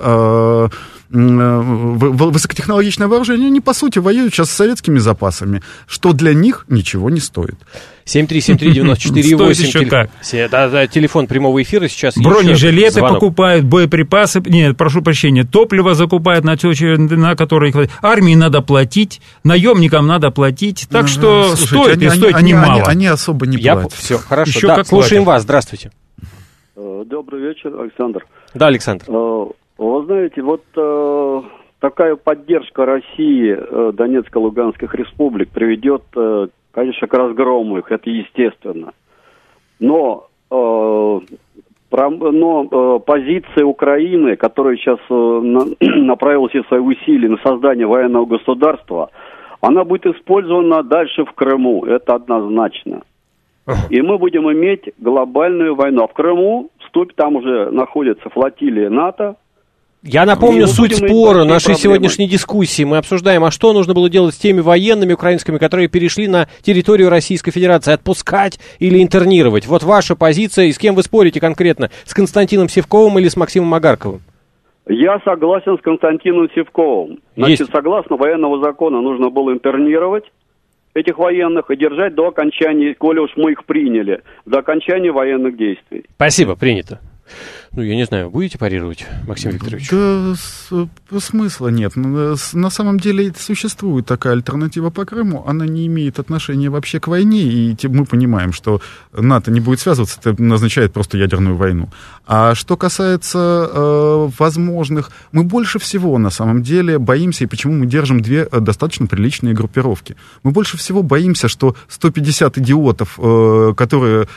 вооружение. Они, по сути, воюют сейчас с советскими запасами, что для них ничего не стоит. 7373948. Телефон прямого эфира сейчас. Бронежилеты покупают, боеприпасы, нет, прошу прощения, топливо закупают, на которые армии надо платить, наемникам надо платить, так что стоит немало. Они особо не платят. Все, хорошо. Да, слушаем вас, здравствуйте. Добрый вечер, Александр. Да, Александр. Вы знаете, вот такая поддержка России Донецко-Луганских республик приведет, конечно, к разгрому их, это естественно. Но позиция Украины, которая сейчас направила все свои усилия на создание военного государства, она будет использована дальше в Крыму, это однозначно. И мы будем иметь глобальную войну. А в Крыму там уже находится флотилия НАТО. Я напомню суть спора нашей сегодняшней дискуссии. Мы обсуждаем, а что нужно было делать с теми военными украинскими, которые перешли на территорию Российской Федерации, отпускать или интернировать. Вот ваша позиция, и с кем вы спорите конкретно, с Константином Сивковым или с Максимом Агарковым? Я согласен с Константином Сивковым. Значит, согласно военного закона, нужно было интернировать этих военных и держать до окончания, коли уж мы их приняли, до окончания военных действий. Спасибо, принято. Ну, я не знаю, будете парировать, Максим Викторович? Да, смысла нет. На самом деле существует такая альтернатива по Крыму. Она не имеет отношения вообще к войне, и мы понимаем, что НАТО не будет связываться, это означает просто ядерную войну. А что касается возможных... Мы больше всего, на самом деле, боимся, и почему мы держим две достаточно приличные группировки. Мы больше всего боимся, что 150 идиотов, которым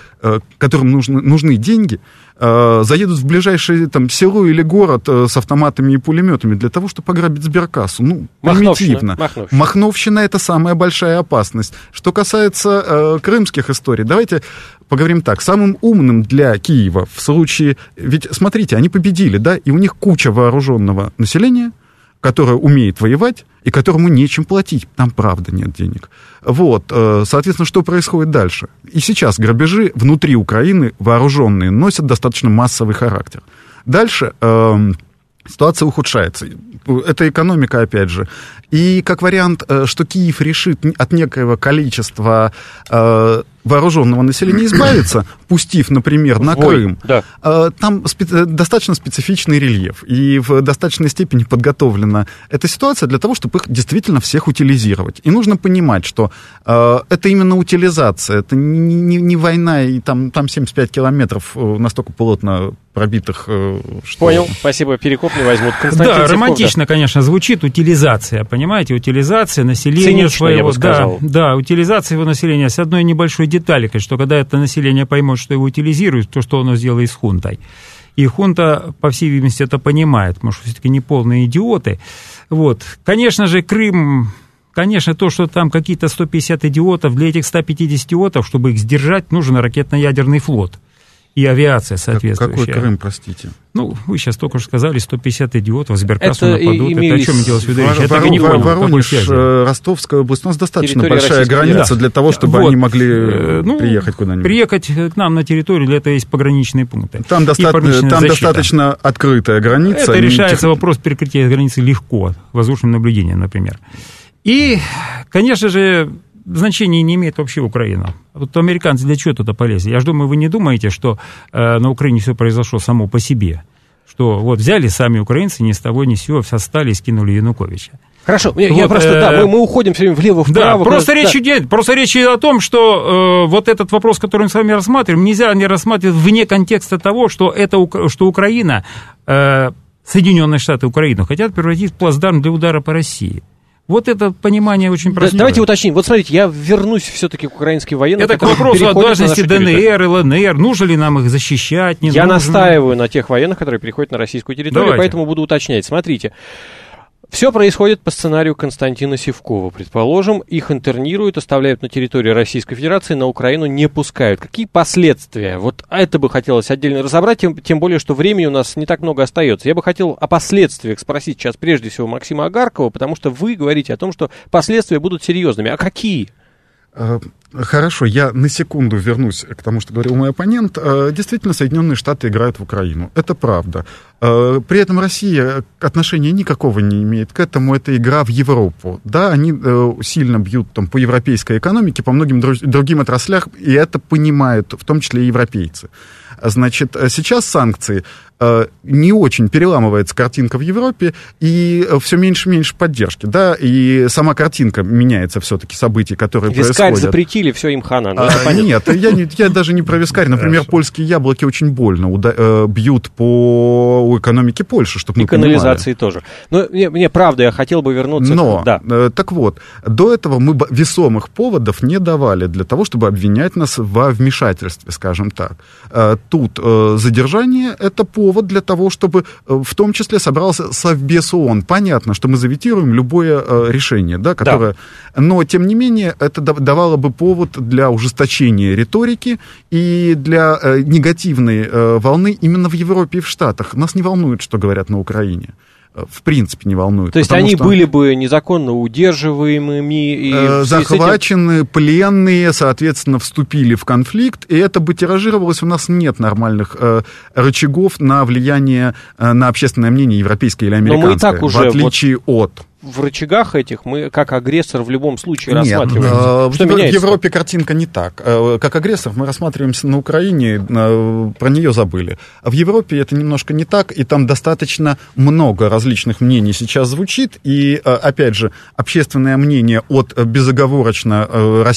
нужны деньги, заедут в ближайшее село или город с автоматами и пулеметами для того, чтобы ограбить сберкассу. Примитивно. Махновщина — это самая большая опасность. Что касается крымских историй, давайте поговорим так. Самым умным для Киева в случае... Ведь, смотрите, они победили, да, и у них куча вооруженного населения, которое умеет воевать и которому нечем платить. Там, правда, нет денег. Вот, соответственно, что происходит дальше? И сейчас грабежи внутри Украины вооруженные носят достаточно массовый характер. Дальше ситуация ухудшается. Это экономика, опять же. И как вариант, что Киев решит от некоего количества вооруженного населения избавиться, пустив, например, на Крым, да. Там достаточно специфичный рельеф, и в достаточной степени подготовлена эта ситуация для того, чтобы их действительно всех утилизировать. И нужно понимать, что это именно утилизация, это не война, и там 75 километров настолько плотно пробитых, что... Понял, спасибо, перекоп не возьмут. Да, романтично, конечно, звучит утилизация, понимаете, утилизация населения цинично, своего. Я бы сказал. Да, утилизация его населения с одной небольшой деталькой, что когда это население поймет, что его утилизируют, то что оно сделает с хунтой. И хунта, по всей видимости, это понимает, потому что все-таки не полные идиоты. Вот. Конечно же, Крым... Конечно, то, что там какие-то 150 идиотов, для этих 150 идиотов, чтобы их сдержать, нужен ракетно-ядерный флот. и авиация соответствующая. Какой Крым, простите? Ну, вы сейчас только что сказали, 150 идиотов в сберкассу нападут. Это о чем идет Федорович? Я так и не понял. Воронеж, Ростовская область, у нас достаточно большая граница для того, чтобы они могли приехать куда-нибудь. Приехать к нам на территорию, для этого есть пограничные пункты. Там достаточно открытая граница. Это решается вопрос перекрытия границы легко, воздушным наблюдением, например. И, конечно же, значения не имеет вообще Украина. Вот американцы для чего туда полезли? Я же думаю, вы не думаете, что на Украине все произошло само по себе. Что вот взяли сами украинцы, ни с того ни с сего, встали и скинули Януковича. Хорошо, мы уходим все время влево-вправо. Да, просто речь идет о том, что вот этот вопрос, который мы с вами рассматриваем, нельзя не рассматривать вне контекста того, что Украина, Соединенные Штаты Украину хотят превратить в плацдарм для удара по России. Вот это понимание очень простое. Давайте уточним. Вот смотрите, я вернусь все-таки к украинским военным. Это к вопросу о важности ДНР и ЛНР. Нужно ли нам их защищать? Я настаиваю на тех военных, которые переходят на российскую территорию, поэтому буду уточнять. Смотрите. Все происходит по сценарию Константина Сивкова. Предположим, их интернируют, оставляют на территории Российской Федерации, на Украину не пускают. Какие последствия? Вот это бы хотелось отдельно разобрать, тем более, что времени у нас не так много остается. Я бы хотел о последствиях спросить сейчас прежде всего Максима Агаркова, потому что вы говорите о том, что последствия будут серьезными. А какие? Хорошо, я на секунду вернусь к тому, что говорил мой оппонент. Действительно, Соединенные Штаты играют в Украину. Это правда. При этом Россия отношения никакого не имеет к этому. Это игра в Европу. Да, они сильно бьют там, по европейской экономике, по многим другим отраслях, и это понимают, в том числе и европейцы. Значит, сейчас санкции, не очень переламывается картинка в Европе, и все меньше и меньше поддержки, да, и сама картинка меняется все-таки, события, которые происходят. Вискарь запретили, все им хана. Нет, я даже не про вискарь. Например, польские яблоки очень больно бьют по экономике Польши, чтобы мы понимали. И канализации тоже. Но мне правда, я хотел бы вернуться. Так вот, до этого мы весомых поводов не давали для того, чтобы обвинять нас во вмешательстве, скажем так. Тут задержание – это повод для того, чтобы в том числе собрался Совбез ООН. Понятно, что мы заветируем любое решение, да, которое... Да. Но, тем не менее, это давало бы повод для ужесточения риторики и для негативной волны именно в Европе и в Штатах. Нас не волнует, что говорят на Украине. В принципе, не волнует. То есть они были бы незаконно удерживаемыми? Захвачены, пленные, соответственно, вступили в конфликт, и это бы тиражировалось. У нас нет нормальных рычагов на влияние на общественное мнение европейское или американское, но мы и так уже в отличие от... В рычагах этих мы как агрессор в любом случае рассматриваем. Что в Европе картинка не так. Как агрессор мы рассматриваемся на Украине, про нее забыли. А в Европе это немножко не так, и там достаточно много различных мнений сейчас звучит. И, опять же, общественное мнение от безоговорочно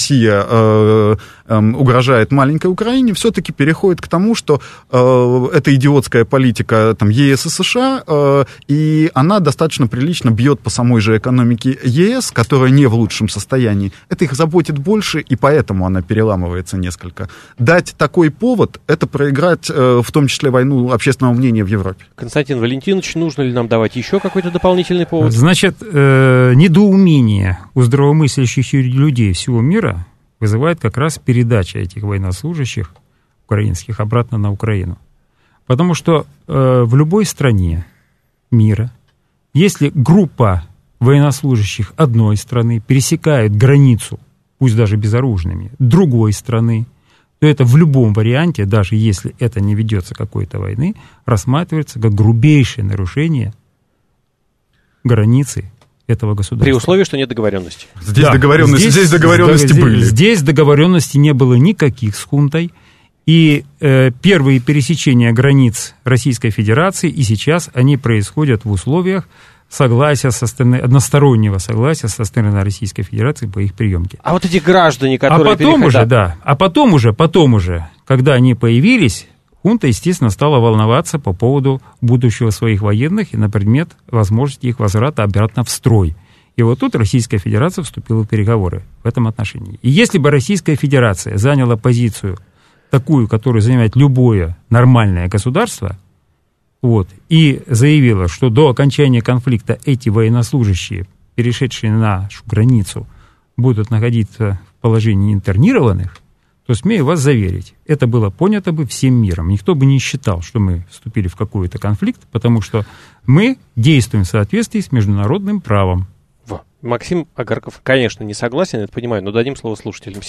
Россия угрожает маленькой Украине, все-таки переходит к тому, что это идиотская политика там, ЕС и США, и она достаточно прилично бьет по самой же экономике ЕС, которая не в лучшем состоянии. Это их заботит больше, и поэтому она переламывается несколько. Дать такой повод — это проиграть в том числе войну общественного мнения в Европе. Константин Валентинович, нужно ли нам давать еще какой-то дополнительный повод? Значит, недоумение у здравомыслящих людей всего мира вызывает как раз передача этих военнослужащих украинских обратно на Украину. Потому что в любой стране мира, если группа военнослужащих одной страны пересекают границу, пусть даже безоружными, другой страны, то это в любом варианте, даже если это не ведется какой-то войны, рассматривается как грубейшее нарушение границы этого государства. При условии, что нет договоренности. Здесь договоренности были. Здесь договоренности не было никаких с хунтой. И первые пересечения границ Российской Федерации и сейчас они происходят в условиях согласия со стороны, одностороннего согласия со стороны Российской Федерации по их приемке. А вот эти граждане, которые потом уже, когда они появились, хунта, естественно, стала волноваться по поводу будущего своих военных и на предмет возможности их возврата обратно в строй. И вот тут Российская Федерация вступила в переговоры в этом отношении. И если бы Российская Федерация заняла позицию такую, которую занимает любое нормальное государство, и заявила, что до окончания конфликта эти военнослужащие, перешедшие нашу границу, будут находиться в положении интернированных, то смею вас заверить, это было понято бы всем миром. Никто бы не считал, что мы вступили в какой-то конфликт, потому что мы действуем в соответствии с международным правом. Максим Агарков, конечно, не согласен, это понимаю, но дадим слово слушателям.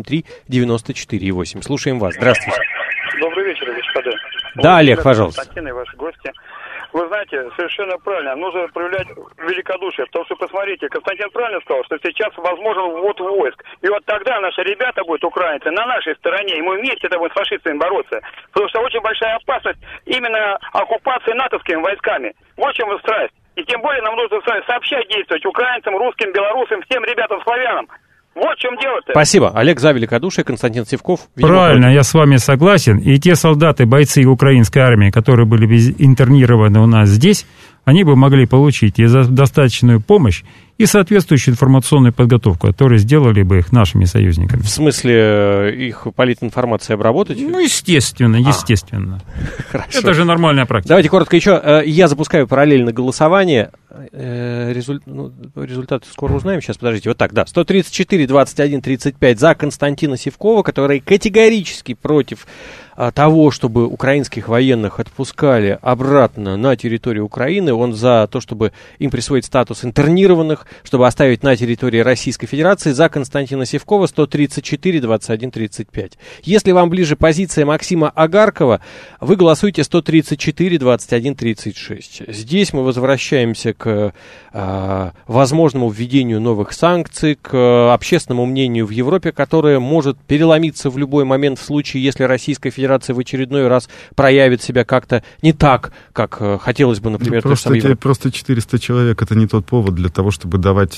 7373948. Слушаем вас. Здравствуйте. Добрый вечер, господа. Да, Олег, пожалуйста. Константин и ваши гости. Вы знаете, совершенно правильно, нужно проявлять великодушие, потому что, посмотрите, Константин правильно сказал, что сейчас возможен ввод войск. И вот тогда наши ребята будут, украинцы, на нашей стороне, и мы вместе будем с фашистами бороться. Потому что очень большая опасность именно оккупации натовскими войсками. Вот в чем страсть. И тем более нам нужно сообща действовать украинцам, русским, белорусам, всем ребятам, славянам. Вот в чем дело-то. Спасибо. Олег за великодушие, Константин Сивков. Правильно, я с вами согласен. И те солдаты, бойцы украинской армии, которые были интернированы у нас здесь, они бы могли получить и достаточную помощь, и соответствующую информационную подготовку, которую сделали бы их нашими союзниками. В смысле, их политинформацией обработать? Ну, естественно. Хорошо. Это же нормальная практика. Давайте коротко еще. Я запускаю параллельно голосование. Результаты скоро узнаем. Сейчас, подождите. Вот так, да. 134, 21, 35 за Константина Сивкова, который категорически против того, чтобы украинских военных отпускали обратно на территорию Украины. Он за то, чтобы им присвоить статус интернированных, чтобы оставить на территории Российской Федерации. За Константина Сивкова 134, 21, 35. Если вам ближе позиция Максима Агаркова, вы голосуете 134, 21, 36. Здесь мы возвращаемся к возможному введению новых санкций, к общественному мнению в Европе, которое может переломиться в любой момент в случае, если Российская Федерация в очередной раз проявит себя как-то не так, как хотелось бы, например, просто 400 человек — это не тот повод для того, чтобы давать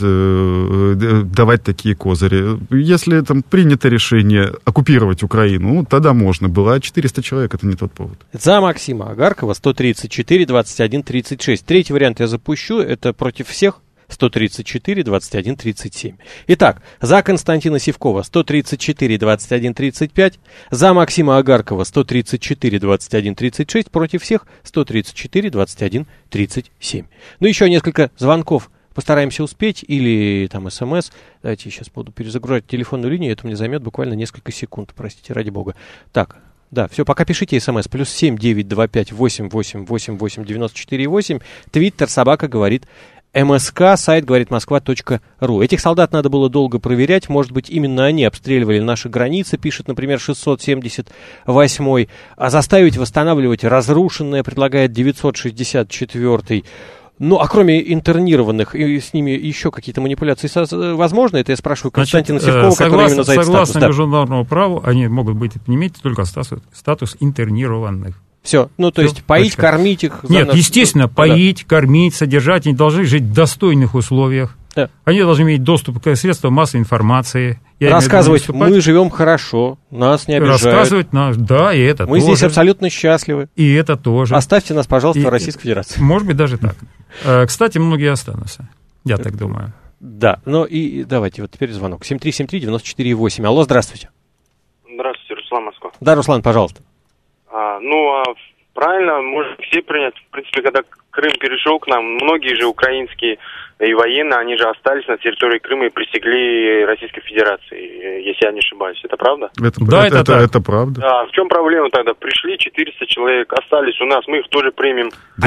такие козыри. Если там принято решение оккупировать Украину, тогда можно было, а 400 человек — это не тот повод. За Максима Агаркова 134, 21, 36. Третий вариант я запущу, это против всех. 134, 21, 37. Итак, за Константина Сивкова 134, 21, 35. За Максима Агаркова 134, 21, 36. Против всех 134, 21, 37. Ну, еще несколько звонков постараемся успеть, или там СМС. Давайте сейчас буду перезагружать телефонную линию, это мне займет буквально несколько секунд, простите, ради бога. Так, да, все, пока пишите СМС. +7 925 88 88 94 8. Твиттер /, говорит МСК, сайт говорит Москва.ру. Этих солдат надо было долго проверять. Может быть, именно они обстреливали наши границы, пишет, например, 678-й. А заставить восстанавливать разрушенное предлагает 964-й. Ну, а кроме интернированных, и с ними еще какие-то манипуляции возможно? Это я спрашиваю Константина Сивкова, который именно за этот статус. Согласно международному праву, они могут быть иметь только статус интернированных. Все, ну то есть поить, кормить их. Нет, естественно, поить, кормить, содержать, они должны жить в достойных условиях. Да. Они должны иметь доступ к средствам массовой информации. Рассказывать, мы живем хорошо, нас не обижают. Рассказывать, да, и это мы тоже. Мы здесь абсолютно счастливы. И это тоже. Оставьте нас, пожалуйста, в Российской Федерации. Может быть, даже так. Кстати, многие останутся, я так думаю. Да, ну и давайте, вот теперь звонок. 7373948. Алло, здравствуйте. Здравствуйте, Руслан, Москва. Да, Руслан, пожалуйста. Правильно, можно все принять. В принципе, когда Крым перешел к нам, многие же украинские и военные, они же остались на территории Крыма и присягли Российской Федерации, если я не ошибаюсь. Это правда? Это правда. Да, в чем проблема тогда? Пришли 400 человек, остались у нас, мы их тоже примем.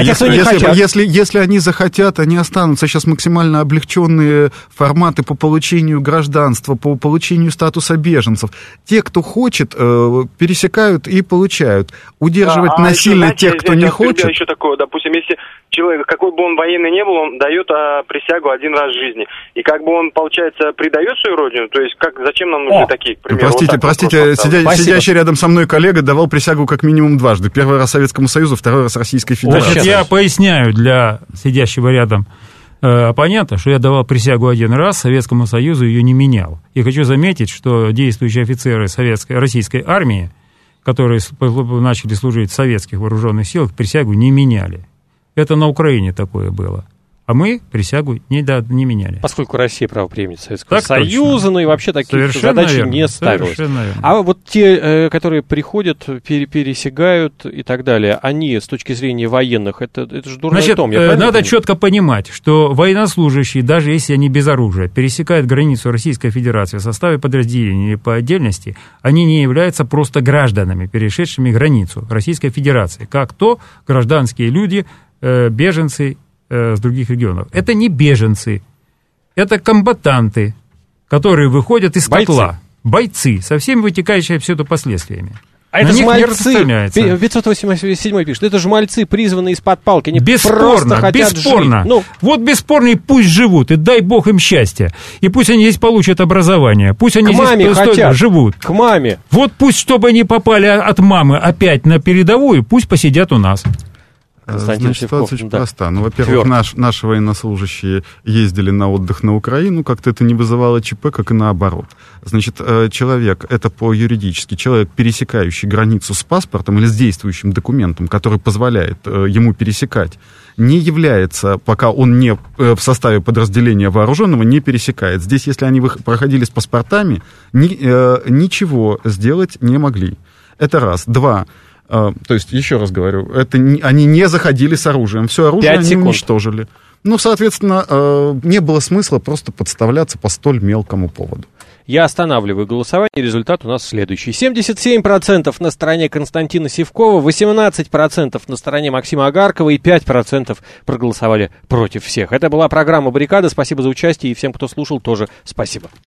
Если они захотят, они останутся. Сейчас максимально облегченные форматы по получению гражданства, по получению статуса беженцев. Те, кто хочет, пересекают и получают. Удерживать насильно тех, кто не хочет. Еще такое, допустим, если человек, какой бы он военный не был, он дает присягу один раз в жизни. И как бы он, получается, предает свою родину, то есть зачем нам нужны такие, к примеру? Простите, сидящий рядом со мной коллега давал присягу как минимум дважды. Первый раз Советскому Союзу, второй раз Российской Федерации. Значит, я поясняю для сидящего рядом оппонента, что я давал присягу один раз, Советскому Союзу ее не менял. И хочу заметить, что действующие офицеры российской армии, которые начали служить в советских вооруженных силах, присягу не меняли. Это на Украине такое было. А мы присягу не меняли. Поскольку Россия правопреемница Советского Союза, ну и вообще таких задач не ставилось. А вот те, которые приходят, пересягают и так далее, они с точки зрения военных, это же дурной том. Надо четко понимать, что военнослужащие, даже если они без оружия, пересекают границу Российской Федерации в составе подразделений или по отдельности, они не являются просто гражданами, перешедшими границу Российской Федерации, как то гражданские люди, беженцы с других регионов. Это не беженцы, это комбатанты, которые выходят из котла. Бойцы, со всеми вытекающими отсюда последствиями. А это жмальцы, 587 пишет, это жмальцы, призванные из-под палки, они просто хотят жить. Ну. Вот бесспорно, и пусть живут, и дай бог им счастья. И пусть они здесь получат образование, пусть они здесь живут. К маме. Вот пусть, чтобы они попали от мамы опять на передовую, пусть посидят у нас. Значит, ситуация очень проста. Ну, во-первых, наши военнослужащие ездили на отдых на Украину, как-то это не вызывало ЧП, как и наоборот. Значит, человек, это по-юридически, человек, пересекающий границу с паспортом или с действующим документом, который позволяет ему пересекать, не является, пока он не в составе подразделения вооруженного, не пересекает. Здесь, если они проходили с паспортами, ничего сделать не могли. Это раз. Два. То есть, еще раз говорю, они не заходили с оружием. Все оружие они уничтожили. Ну, соответственно, не было смысла просто подставляться по столь мелкому поводу. Я останавливаю голосование, результат у нас следующий. 77% на стороне Константина Сивкова, 18% на стороне Максима Агаркова и 5% проголосовали против всех. Это была программа «Баррикада». Спасибо за участие и всем, кто слушал, тоже спасибо.